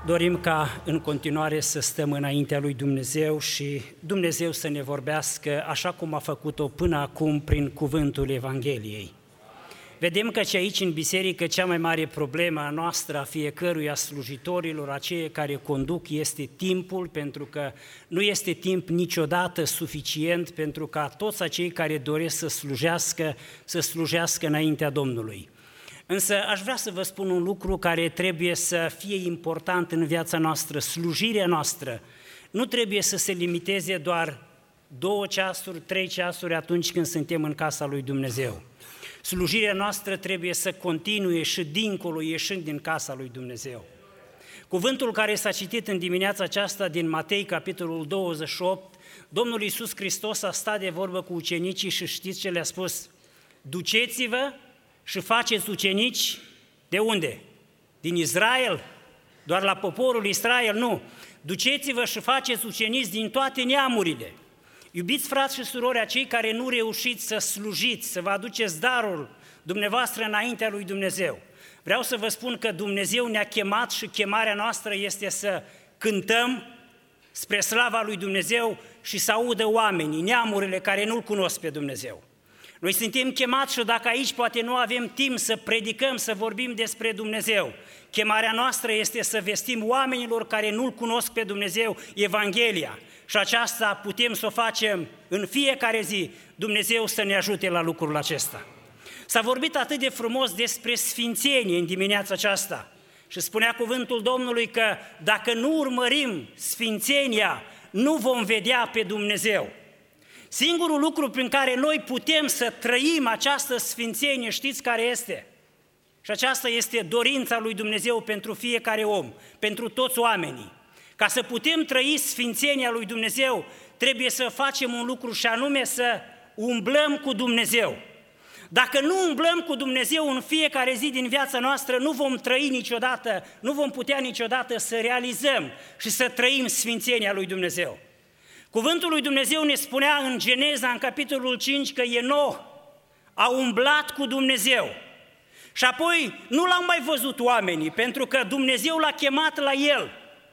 Dorim ca în continuare să stăm înaintea lui Dumnezeu și Dumnezeu să ne vorbească așa cum a făcut-o până acum prin cuvântul Evangheliei. Vedem că și aici în biserică cea mai mare problemă a noastră, a fiecăruia slujitorilor, a ceia care conduc, este timpul, pentru că nu este timp niciodată suficient pentru ca toți acei care doresc să slujească înaintea Domnului. Însă aș vrea să vă spun un lucru care trebuie să fie important în viața noastră. Slujirea noastră nu trebuie să se limiteze doar 2 ceasuri, 3 ceasuri atunci când suntem în casa lui Dumnezeu. Slujirea noastră trebuie să continue și dincolo, ieșind din casa lui Dumnezeu. Cuvântul care s-a citit în dimineața aceasta din Matei, capitolul 28, Domnul Iisus Hristos a stat de vorbă cu ucenicii și știți ce le-a spus? Duceți-vă și faceți ucenici de unde? Din Israel? Doar la poporul Israel? Nu. Duceți-vă și faceți ucenici din toate neamurile. Iubiți frați și surori, acei care nu reușiți să slujiți, să vă aduceți darul dumneavoastră înaintea lui Dumnezeu. Vreau să vă spun că Dumnezeu ne-a chemat și chemarea noastră este să cântăm spre slava lui Dumnezeu și să audă oamenii, neamurile care nu-L cunosc pe Dumnezeu. Noi suntem chemați și dacă aici poate nu avem timp să predicăm, să vorbim despre Dumnezeu, chemarea noastră este să vestim oamenilor care nu-L cunosc pe Dumnezeu Evanghelia. Și aceasta putem să o facem în fiecare zi, Dumnezeu să ne ajute la lucrul acesta. S-a vorbit atât de frumos despre sfințenie în dimineața aceasta și spunea cuvântul Domnului că dacă nu urmărim sfințenia, nu vom vedea pe Dumnezeu. Singurul lucru prin care noi putem să trăim această sfințenie, știți care este? Și aceasta este dorința lui Dumnezeu pentru fiecare om, pentru toți oamenii. Ca să putem trăi sfințenia lui Dumnezeu, trebuie să facem un lucru și anume să umblăm cu Dumnezeu. Dacă nu umblăm cu Dumnezeu în fiecare zi din viața noastră, nu vom trăi niciodată, nu vom putea niciodată să realizăm și să trăim sfințenia lui Dumnezeu. Cuvântul lui Dumnezeu ne spunea în Geneza, în capitolul 5, că Enoch a umblat cu Dumnezeu. Și apoi nu l-au mai văzut oamenii, pentru că Dumnezeu l-a chemat la el.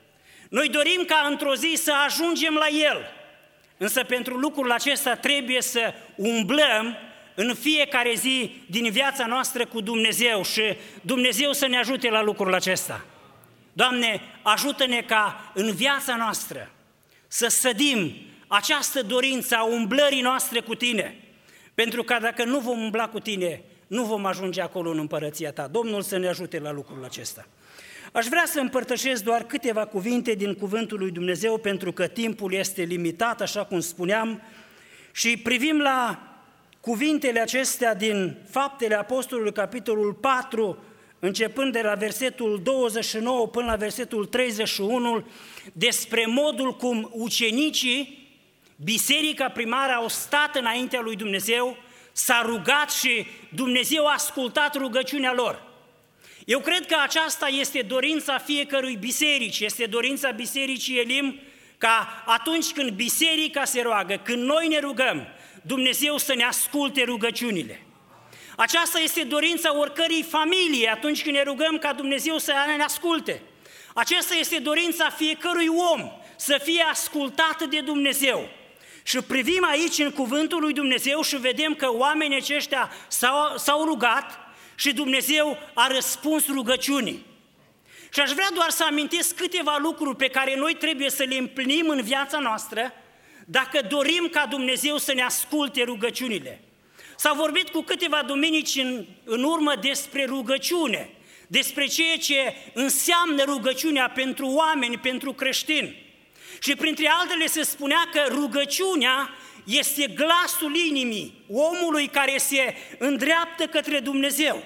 Noi dorim ca într-o zi să ajungem la el, însă pentru lucrul acesta trebuie să umblăm în fiecare zi din viața noastră cu Dumnezeu și Dumnezeu să ne ajute la lucrul acesta. Doamne, ajută-ne ca în viața noastră să sădim această dorință a umblării noastre cu Tine, pentru că dacă nu vom umbla cu Tine, nu vom ajunge acolo în împărăția Ta. Domnul să ne ajute la lucrul acesta. Aș vrea să împărtășesc doar câteva cuvinte din cuvântul lui Dumnezeu, pentru că timpul este limitat, așa cum spuneam, și privim la cuvintele acestea din Faptele Apostolului, capitolul 4, începând de la versetul 29 până la versetul 31, despre modul cum ucenicii, biserica primară, au stat înaintea lui Dumnezeu, s-a rugat și Dumnezeu a ascultat rugăciunea lor. Eu cred că aceasta este dorința fiecărui biserici, este dorința bisericii Elim, ca atunci când biserica se roagă, când noi ne rugăm, Dumnezeu să ne asculte rugăciunile. Aceasta este dorința oricărei familii atunci când ne rugăm ca Dumnezeu să ne asculte. Aceasta este dorința fiecărui om, să fie ascultat de Dumnezeu. Și privim aici în cuvântul lui Dumnezeu și vedem că oamenii aceștia s-au rugat și Dumnezeu a răspuns rugăciunii. Și aș vrea doar să amintesc câteva lucruri pe care noi trebuie să le împlinim în viața noastră dacă dorim ca Dumnezeu să ne asculte rugăciunile. S-a vorbit cu câteva duminici în urmă despre rugăciune, despre ceea ce înseamnă rugăciunea pentru oameni, pentru creștini. Și printre altele se spunea că rugăciunea este glasul inimii omului care se îndreaptă către Dumnezeu.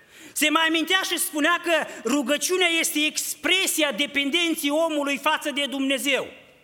Se mai amintea și spunea că rugăciunea este expresia dependenței omului față de Dumnezeu.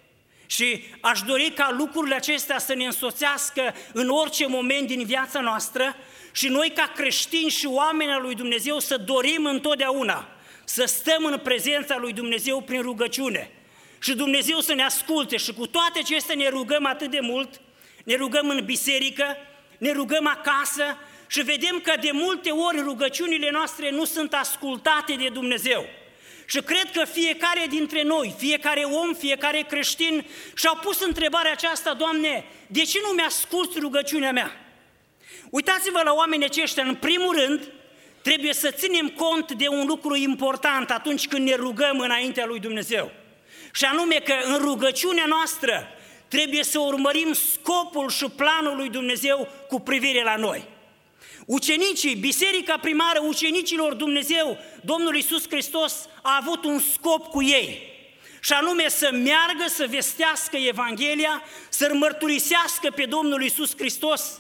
Și aș dori ca lucrurile acestea să ne însoțească în orice moment din viața noastră și noi ca creștini și oameni al lui Dumnezeu să dorim întotdeauna să stăm în prezența lui Dumnezeu prin rugăciune și Dumnezeu să ne asculte. Și cu toate acestea ne rugăm atât de mult, ne rugăm în biserică, ne rugăm acasă și vedem că de multe ori rugăciunile noastre nu sunt ascultate de Dumnezeu. Și cred că fiecare dintre noi, fiecare om, fiecare creștin și-au pus întrebarea aceasta: Doamne, de ce nu mi-asculți rugăciunea mea? Uitați-vă la oamenii aceștia, în primul rând, trebuie să ținem cont de un lucru important atunci când ne rugăm înaintea lui Dumnezeu. Și anume că în rugăciunea noastră trebuie să urmărim scopul și planul lui Dumnezeu cu privire la noi. Ucenicii, biserica primară, ucenicilor Dumnezeu, Domnul Iisus Hristos a avut un scop cu ei, și anume să meargă, să vestească Evanghelia, să mărturisească pe Domnul Iisus Hristos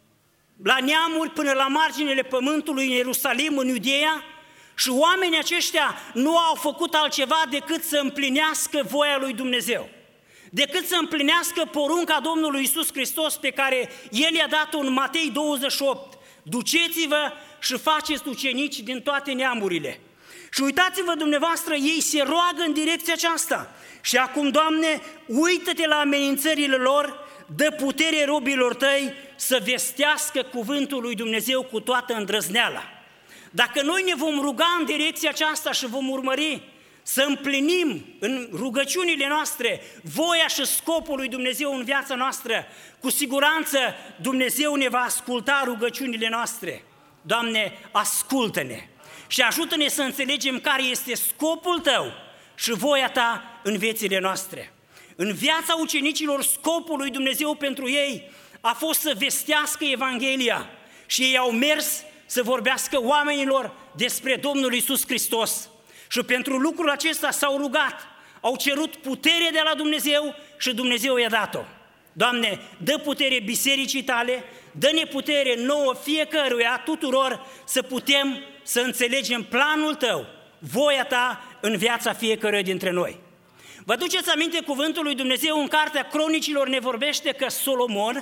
la neamuri până la marginile pământului, în Ierusalim, în Iudeea, și oamenii aceștia nu au făcut altceva decât să împlinească voia lui Dumnezeu, decât să împlinească porunca Domnului Iisus Hristos pe care El i-a dat-o în Matei 28. Duceți-vă și faceți ucenici din toate neamurile. Și uitați-vă dumneavoastră, ei se roagă în direcția aceasta. Și acum, Doamne, uită-te la amenințările lor, dă putere robilor tăi să vestească cuvântul lui Dumnezeu cu toată îndrăzneala. Dacă noi ne vom ruga în direcția aceasta și vom urmări să împlinim în rugăciunile noastre voia și scopul lui Dumnezeu în viața noastră, cu siguranță Dumnezeu ne va asculta rugăciunile noastre. Doamne, ascultă-ne și ajută-ne să înțelegem care este scopul Tău și voia Ta în viețile noastre. În viața ucenicilor, scopul lui Dumnezeu pentru ei a fost să vestească Evanghelia și ei au mers să vorbească oamenilor despre Domnul Iisus Hristos. Și pentru lucrul acesta s-au rugat, au cerut putere de la Dumnezeu și Dumnezeu i-a dat-o. Doamne, dă putere bisericii Tale, dă-ne putere nouă fiecăruia, tuturor, să putem să înțelegem planul Tău, voia Ta în viața fiecăruia dintre noi. Vă duceți aminte, cuvântul lui Dumnezeu în Cartea Cronicilor ne vorbește că Solomon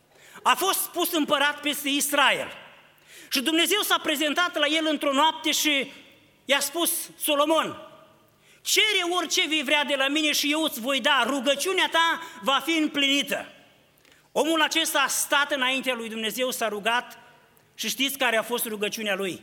a fost pus împărat peste Israel. Și Dumnezeu s-a prezentat la el într-o noapte și i-a spus: Solomon, cere orice vei vrea de la mine și eu îți voi da, rugăciunea ta va fi împlinită. Omul acesta a stat înaintea lui Dumnezeu, s-a rugat și știți care a fost rugăciunea lui?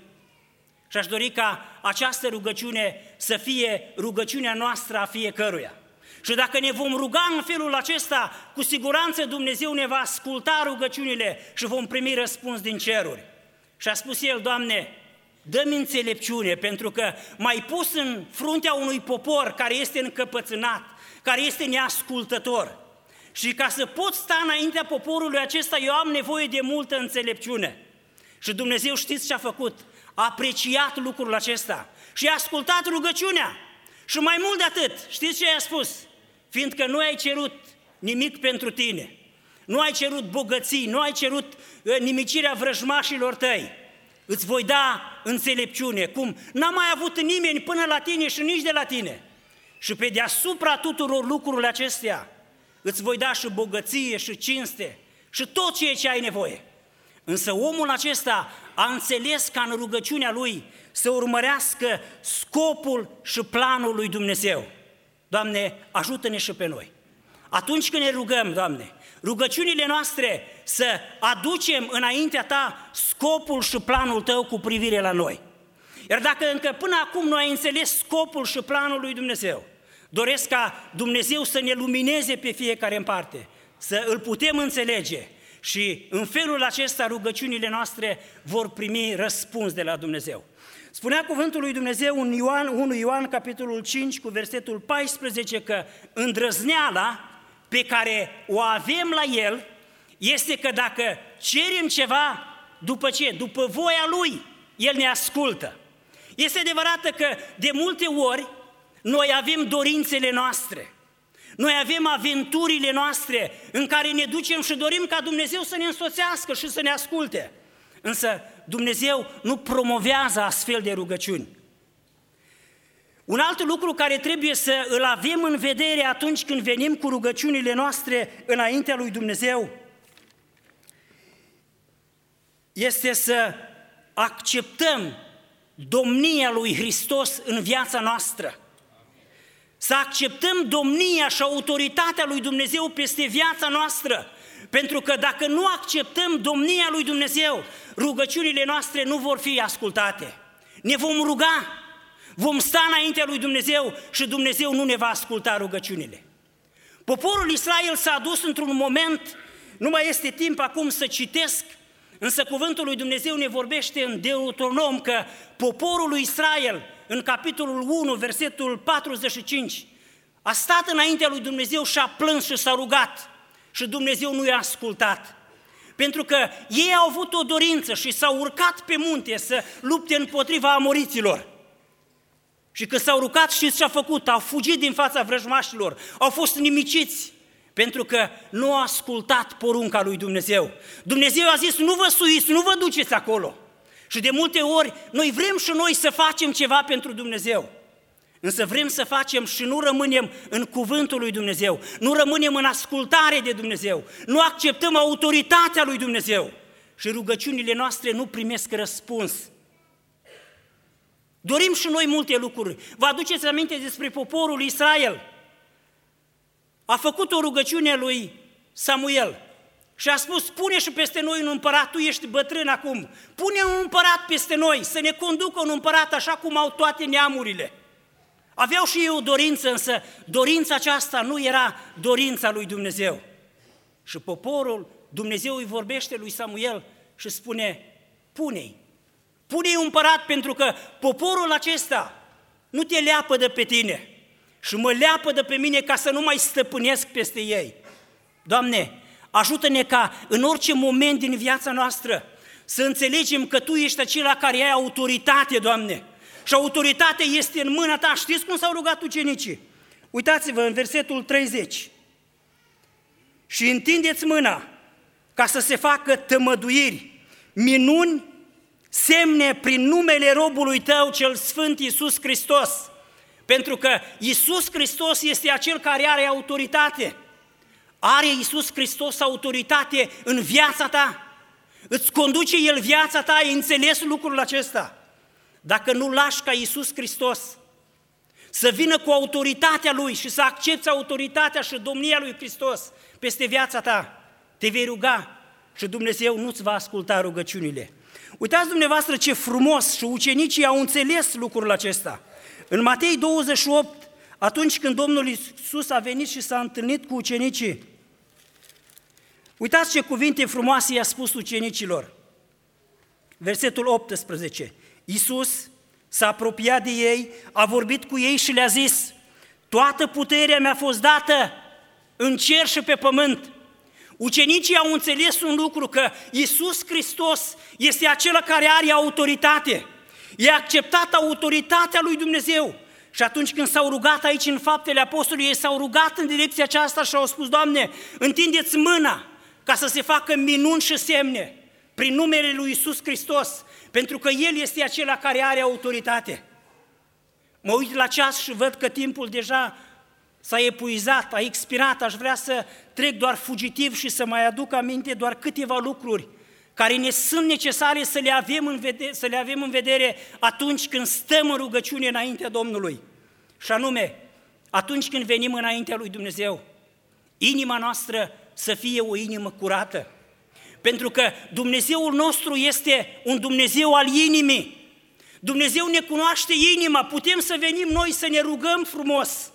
Și aș dori ca această rugăciune să fie rugăciunea noastră a fiecăruia. Și dacă ne vom ruga în felul acesta, cu siguranță Dumnezeu ne va asculta rugăciunile și vom primi răspuns din ceruri. Și a spus el: Doamne, dă-mi înțelepciune, pentru că m-ai pus în fruntea unui popor care este încăpățânat, care este neascultător. Și ca să pot sta înaintea poporului acesta, eu am nevoie de multă înțelepciune. Și Dumnezeu, știți ce a făcut? A apreciat lucrul acesta și a ascultat rugăciunea. Și mai mult de atât, știți ce i-a spus? Fiindcă nu ai cerut nimic pentru tine, nu ai cerut bogății, nu ai cerut nimicirea vrăjmașilor tăi, îți voi da înțelepciune, cum n-a mai avut nimeni până la tine și nici de la tine. Și pe deasupra tuturor lucrurile acestea, îți voi da și bogăție și cinste și tot ceea ce ai nevoie. Însă omul acesta a înțeles ca în rugăciunea lui să urmărească scopul și planul lui Dumnezeu. Doamne, ajută-ne și pe noi. Atunci când ne rugăm, Doamne, rugăciunile noastre să aducem înaintea Ta scopul și planul Tău cu privire la noi. Iar dacă încă până acum nu ai înțeles scopul și planul lui Dumnezeu, doresc ca Dumnezeu să ne lumineze pe fiecare în parte, să îl putem înțelege și în felul acesta rugăciunile noastre vor primi răspuns de la Dumnezeu. Spunea cuvântul lui Dumnezeu în 1 Ioan, capitolul 5, cu versetul 14, că îndrăzneala pe care o avem la El este că dacă cerem ceva, după ce? După voia Lui, El ne ascultă. Este adevărat că de multe ori noi avem dorințele noastre, noi avem aventurile noastre în care ne ducem și dorim ca Dumnezeu să ne însoțească și să ne asculte. Însă Dumnezeu nu promovează astfel de rugăciuni. Un alt lucru care trebuie să îl avem în vedere atunci când venim cu rugăciunile noastre înaintea lui Dumnezeu este să acceptăm domnia lui Hristos în viața noastră. Să acceptăm domnia și autoritatea lui Dumnezeu peste viața noastră. Pentru că dacă nu acceptăm domnia lui Dumnezeu, rugăciunile noastre nu vor fi ascultate. Ne vom ruga, vom sta înaintea lui Dumnezeu și Dumnezeu nu ne va asculta rugăciunile. Poporul Israel s-a dus într-un moment, nu mai este timp acum să citesc, însă cuvântul lui Dumnezeu ne vorbește în Deuteronom că poporul lui Israel, în capitolul 1, versetul 45, a stat înaintea lui Dumnezeu și a plâns și s-a rugat și Dumnezeu nu i-a ascultat. Pentru că ei au avut o dorință și s-au urcat pe munte să lupte împotriva amoriților. Și când s-au rugat, știți ce a făcut? Au fugit din fața vrăjmașilor, au fost nimiciți, pentru că nu au ascultat porunca lui Dumnezeu. Dumnezeu a zis, nu vă suiți, nu vă duceți acolo. Și de multe ori, noi vrem și noi să facem ceva pentru Dumnezeu. Însă vrem să facem și nu rămânem în cuvântul lui Dumnezeu, nu rămânem în ascultare de Dumnezeu, nu acceptăm autoritatea lui Dumnezeu și rugăciunile noastre nu primesc răspuns. Dorim și noi multe lucruri. Vă aduceți aminte despre poporul Israel? A făcut o rugăciune lui Samuel și a spus, pune și peste noi un împărat, tu ești bătrân acum, pune un împărat peste noi, să ne conducă un împărat așa cum au toate neamurile. Aveau și ei o dorință, însă dorința aceasta nu era dorința lui Dumnezeu. Și poporul, Dumnezeu îi vorbește lui Samuel și spune, pune-i un împărat, pentru că poporul acesta nu te leapădă pe tine și mă leapădă pe mine ca să nu mai stăpânesc peste ei. Doamne, ajută-ne ca în orice moment din viața noastră să înțelegem că Tu ești acela care ai autoritate, Doamne, și autoritatea este în mâna Ta. Știți cum s-au rugat ucenicii? Uitați-vă în versetul 30. Și întindeți mâna ca să se facă tămăduiri, minuni, semne prin numele robului Tău cel Sfânt Iisus Hristos. Pentru că Iisus Hristos este acel care are autoritate. Are Iisus Hristos autoritate în viața ta? Îți conduce El viața ta? Ai înțeles lucrul acesta? Dacă nu lași ca Iisus Hristos să vină cu autoritatea Lui și să accepți autoritatea și domnia Lui Hristos peste viața ta, te vei ruga și Dumnezeu nu-ți va asculta rugăciunile. Uitați dumneavoastră ce frumos și ucenicii au înțeles lucrul acesta. În Matei 28, atunci când Domnul Iisus a venit și s-a întâlnit cu ucenicii, uitați ce cuvinte frumoase i-a spus ucenicilor. Versetul 18. Iisus s-a apropiat de ei, a vorbit cu ei și le-a zis, toată puterea mi-a fost dată în cer și pe pământ. Ucenicii au înțeles un lucru, că Iisus Hristos este acela care are autoritate. I-a acceptat autoritatea lui Dumnezeu. Și atunci când s-au rugat aici în Faptele Apostolului, ei s-au rugat în direcția aceasta și au spus, Doamne, întindeți mâna ca să se facă minuni și semne prin numele lui Iisus Hristos, pentru că El este acela care are autoritate. Mă uit la ceas și văd că timpul deja s-a epuizat, a expirat. Aș vrea să trec doar fugitiv și să mai aduc aminte doar câteva lucruri care ne sunt necesare să le avem în vedere atunci când stăm în rugăciune înaintea Domnului. Și anume, atunci când venim înaintea lui Dumnezeu, inima noastră să fie o inimă curată. Pentru că Dumnezeul nostru este un Dumnezeu al inimii. Dumnezeu ne cunoaște inima, putem să venim noi să ne rugăm frumos.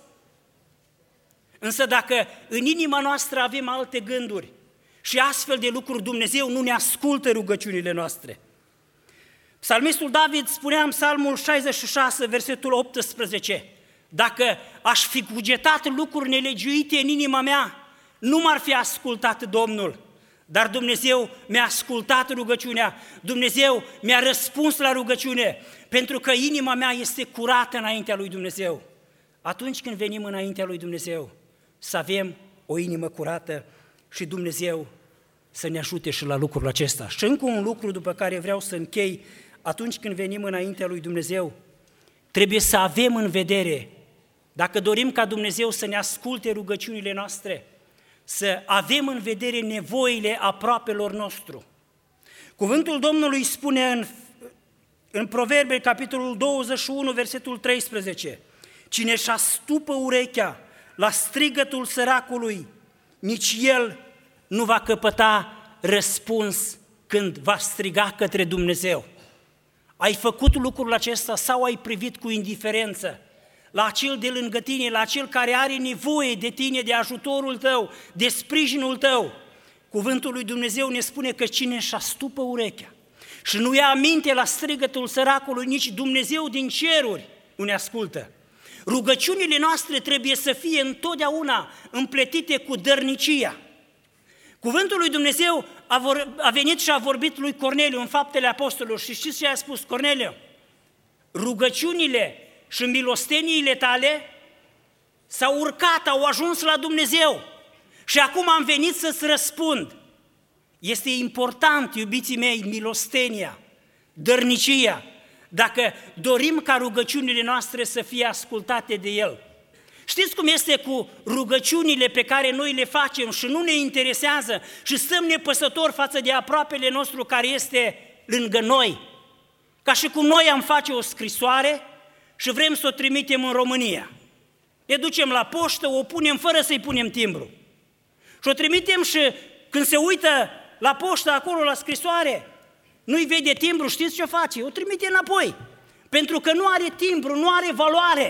Însă dacă în inima noastră avem alte gânduri și astfel de lucruri, Dumnezeu nu ne ascultă rugăciunile noastre. Psalmistul David spunea în Psalmul 66, versetul 18, dacă aș fi cugetat lucruri nelegiuite în inima mea, nu m-ar fi ascultat Domnul. Dar Dumnezeu mi-a ascultat rugăciunea, Dumnezeu mi-a răspuns la rugăciune, pentru că inima mea este curată înaintea lui Dumnezeu. Atunci când venim înaintea lui Dumnezeu, să avem o inimă curată și Dumnezeu să ne ajute și la lucrul acesta. Și încă un lucru după care vreau să închei, atunci când venim înaintea lui Dumnezeu, trebuie să avem în vedere, dacă dorim ca Dumnezeu să ne asculte rugăciunile noastre, să avem în vedere nevoile aproapelor nostru. Cuvântul Domnului spune în Proverbe, capitolul 21, versetul 13, cine își astupă urechea la strigătul săracului, nici el nu va căpăta răspuns când va striga către Dumnezeu. Ai făcut lucrul acesta sau ai privit cu indiferență la acel de lângă tine, la acel care are nevoie de tine, de ajutorul tău, de sprijinul tău? Cuvântul lui Dumnezeu ne spune că cine își astupă urechea și nu ia aminte la strigătul săracului, nici Dumnezeu din ceruri nu ne ascultă. Rugăciunile noastre trebuie să fie întotdeauna împletite cu dărnicia. Cuvântul lui Dumnezeu a venit și a vorbit lui Corneliu în Faptele Apostolilor și știți ce a spus Corneliu? Rugăciunile și milosteniile tale s-au urcat, au ajuns la Dumnezeu și acum am venit să-ți răspund. Este important, iubiții mei, milostenia, dărnicia, dacă dorim ca rugăciunile noastre să fie ascultate de El. Știți cum este cu rugăciunile pe care noi le facem și nu ne interesează și stăm nepăsători față de aproapele nostru care este lângă noi? Ca și cum noi am face o scrisoare și vrem să o trimitem în România. Ne ducem la poștă, o punem fără să-i punem timbru. Și o trimitem și când se uită la poștă acolo la scrisoare, nu-i vede timbru, știți ce face? O trimite înapoi, pentru că nu are timbru, nu are valoare.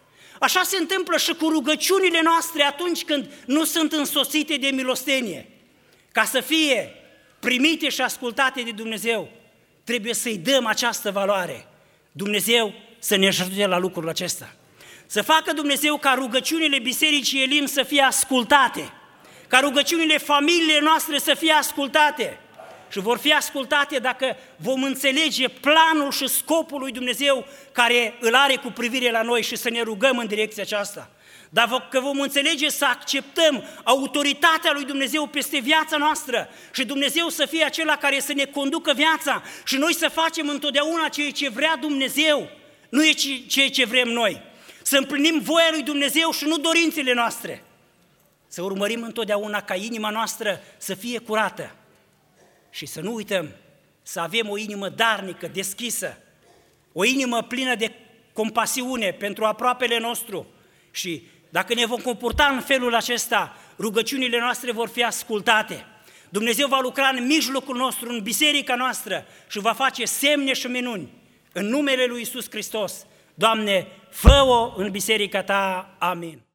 Așa se întâmplă și cu rugăciunile noastre atunci când nu sunt însoțite de milostenie. Ca să fie primite și ascultate de Dumnezeu, trebuie să-i dăm această valoare. Dumnezeu să ne ajute la lucrul acesta. Să facă Dumnezeu ca rugăciunile Bisericii Elim să fie ascultate, ca rugăciunile familiilor noastre să fie ascultate. Și vor fi ascultate dacă vom înțelege planul și scopul lui Dumnezeu care îl are cu privire la noi și să ne rugăm în direcția aceasta. Dacă vom înțelege să acceptăm autoritatea lui Dumnezeu peste viața noastră și Dumnezeu să fie acela care să ne conducă viața și noi să facem întotdeauna ceea ce vrea Dumnezeu, nu e ceea ce vrem noi. Să împlinim voia lui Dumnezeu și nu dorințele noastre. Să urmărim întotdeauna ca inima noastră să fie curată. Și să nu uităm să avem o inimă darnică, deschisă, o inimă plină de compasiune pentru aproapele nostru. Și dacă ne vom comporta în felul acesta, rugăciunile noastre vor fi ascultate. Dumnezeu va lucra în mijlocul nostru, în biserica noastră și va face semne și minuni. În numele lui Iisus Hristos, Doamne, fă-o în biserica Ta. Amin.